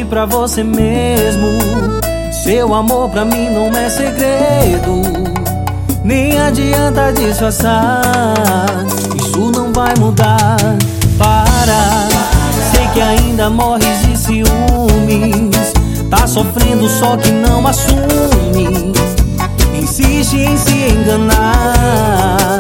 pra você mesmo. Seu amor pra mim não é segredo, nem adianta disfarçar. Isso não vai mudar. Para, sei que ainda morres de ciúmes. Tá sofrendo só que não assume. Insiste em se enganar.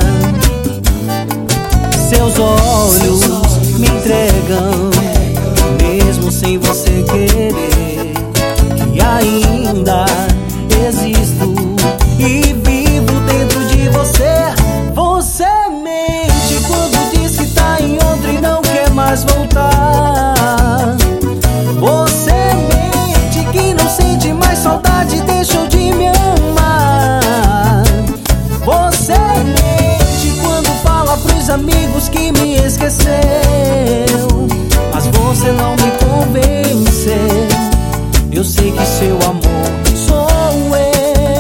Seus olhos me entregam, mesmo sem você querer, que ainda existo e vivo dentro de você. Você mente quando diz que tá em outra e não quer mais voltar. Você mente que não sente mais saudade, deixou de me amar. Você mente quando fala pros amigos que me esqueceu, mas você não me convenceu. Eu sei que seu amor sou eu.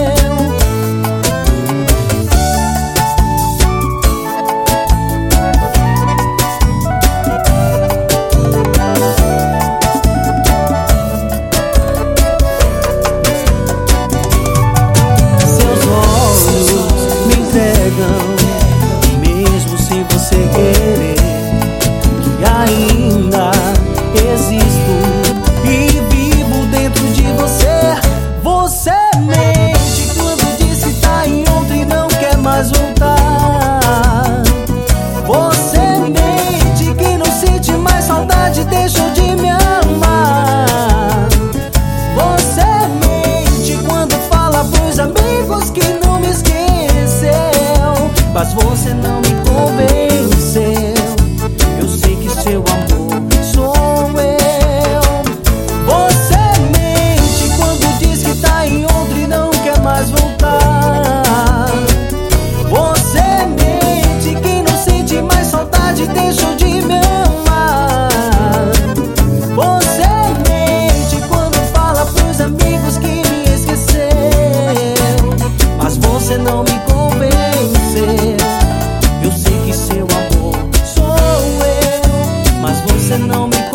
Seus olhos me entregam, mesmo sem você querer, que ainda existo e vivo dentro de você. Você mente quando diz que tá em outra e não quer mais voltar. Você mente que não sente mais saudade, deixou de me amar. Você mente quando fala pros amigos que não me esqueceu, mas você não me convenceu. Eu sei que seu amor sou eu. Você mente quando diz que tá em outra e não quer mais voltar. Você mente que não sente mais saudade, deixou de me amar. Você mente quando fala pros amigos que me esqueceu, mas você não me convenceu. Eu sei que seu amor sou eu, mas você não me